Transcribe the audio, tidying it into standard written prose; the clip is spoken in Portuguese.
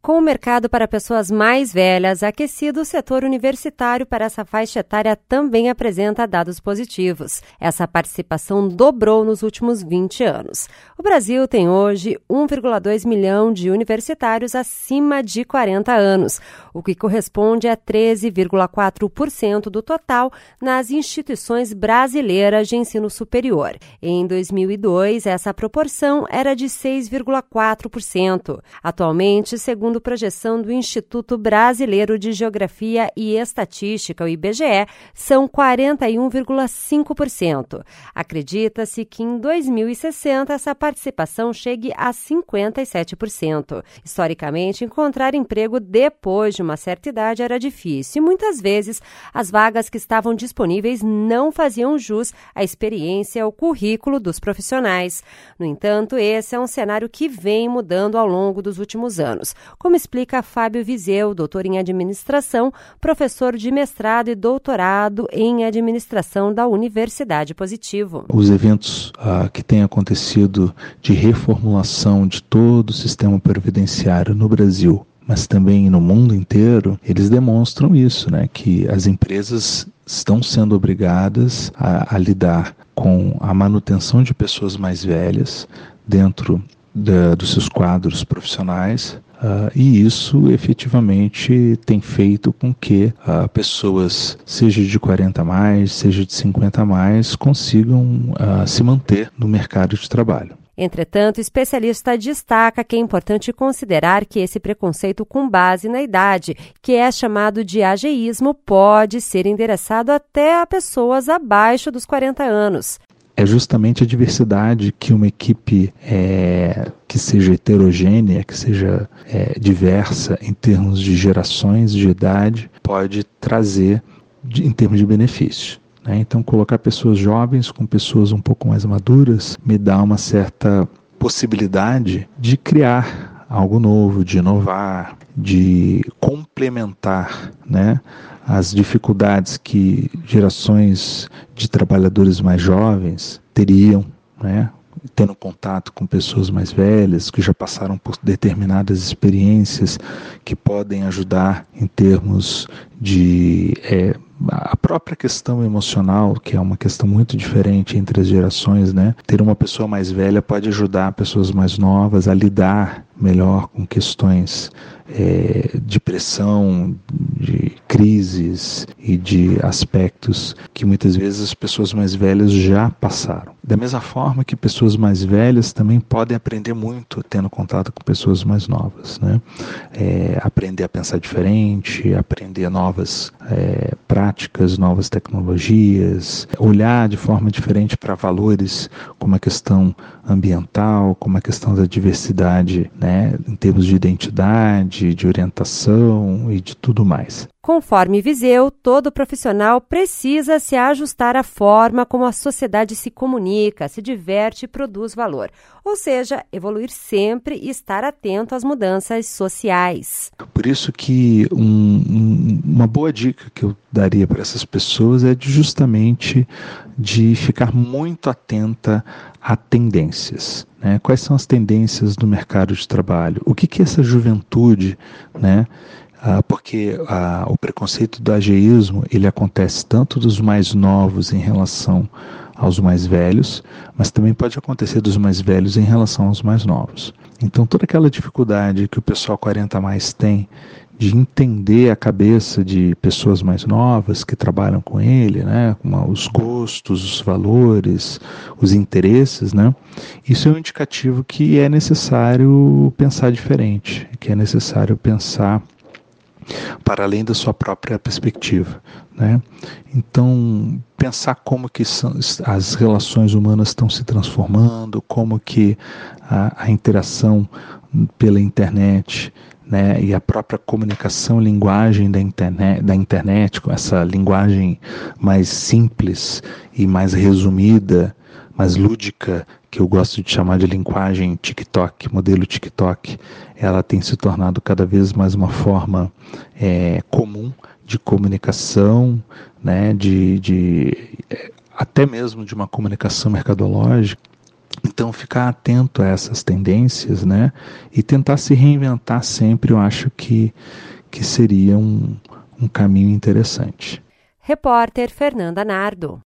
Com o mercado para pessoas mais velhas aquecido, o setor universitário para essa faixa etária também apresenta dados positivos. Essa participação dobrou nos últimos 20 anos. O Brasil tem hoje 1,2 milhão de universitários acima de 40 anos, o que corresponde a 13,4% do total nas instituições brasileiras de ensino superior. Em 2002, essa proporção era de 6,4%. Atualmente, segundo projeção do Instituto Brasileiro de Geografia e Estatística, o IBGE, são 41,5%. Acredita-se que em 2060 essa participação chegue a 57%. Historicamente, encontrar emprego depois de uma certa idade era difícil e muitas vezes as vagas que estavam disponíveis não faziam jus à experiência ou currículo dos profissionais. No entanto, esse é um cenário que vem mudando ao longo dos últimos anos, como explica Fábio Viseu, doutor em administração, professor de mestrado e doutorado em administração da Universidade Positivo. Os eventos que têm acontecido de reformulação de todo o sistema previdenciário no Brasil, mas também no mundo inteiro, eles demonstram isso, né? Que as empresas estão sendo obrigadas a lidar com a manutenção de pessoas mais velhas dentro dos seus quadros profissionais, e isso efetivamente tem feito com que pessoas, seja de 40 a mais, seja de 50 a mais, consigam se manter no mercado de trabalho. Entretanto, o especialista destaca que é importante considerar que esse preconceito com base na idade, que é chamado de ageísmo, pode ser endereçado até a pessoas abaixo dos 40 anos. É justamente a diversidade que uma equipe que seja heterogênea, que seja diversa em termos de gerações de idade, pode trazer em termos de benefício. Então, colocar pessoas jovens com pessoas um pouco mais maduras me dá uma certa possibilidade de criar algo novo, de inovar, de complementar, as dificuldades que gerações de trabalhadores mais jovens teriam, tendo contato com pessoas mais velhas, que já passaram por determinadas experiências que podem ajudar em termos de a própria questão emocional, que é uma questão muito diferente entre as gerações, Ter uma pessoa mais velha pode ajudar pessoas mais novas a lidar melhor com questões de pressão, de crises e de aspectos que muitas vezes as pessoas mais velhas já passaram. Da mesma forma que pessoas mais velhas também podem aprender muito tendo contato com pessoas mais novas, aprender a pensar diferente, aprender novas práticas, novas tecnologias, olhar de forma diferente para valores como a questão ambiental, como a questão da diversidade, em termos de identidade, de orientação e de tudo mais. Conforme Viseu, todo profissional precisa se ajustar à forma como a sociedade se comunica, se diverte e produz valor. Ou seja, evoluir sempre e estar atento às mudanças sociais. Por isso que uma boa dica que eu daria para essas pessoas é justamente de ficar muito atenta a tendências. Quais são as tendências do mercado de trabalho? O que é essa juventude, porque o preconceito do ageísmo, ele acontece tanto dos mais novos em relação aos mais velhos, mas também pode acontecer dos mais velhos em relação aos mais novos. Então, toda aquela dificuldade que o pessoal 40 a mais tem de entender a cabeça de pessoas mais novas que trabalham com ele, com os gostos, os valores, os interesses, isso é um indicativo que é necessário pensar diferente, que é necessário pensar para além da sua própria perspectiva, Então, pensar como que as relações humanas estão se transformando, como que a interação pela internet, e a própria comunicação, linguagem da internet, com essa linguagem mais simples e mais resumida, mais lúdica, que eu gosto de chamar de linguagem TikTok, modelo TikTok, ela tem se tornado cada vez mais uma forma comum de comunicação, até mesmo de uma comunicação mercadológica. Então, ficar atento a essas tendências, né, e tentar se reinventar sempre, eu acho que seria um caminho interessante. Repórter Fernanda Nardo.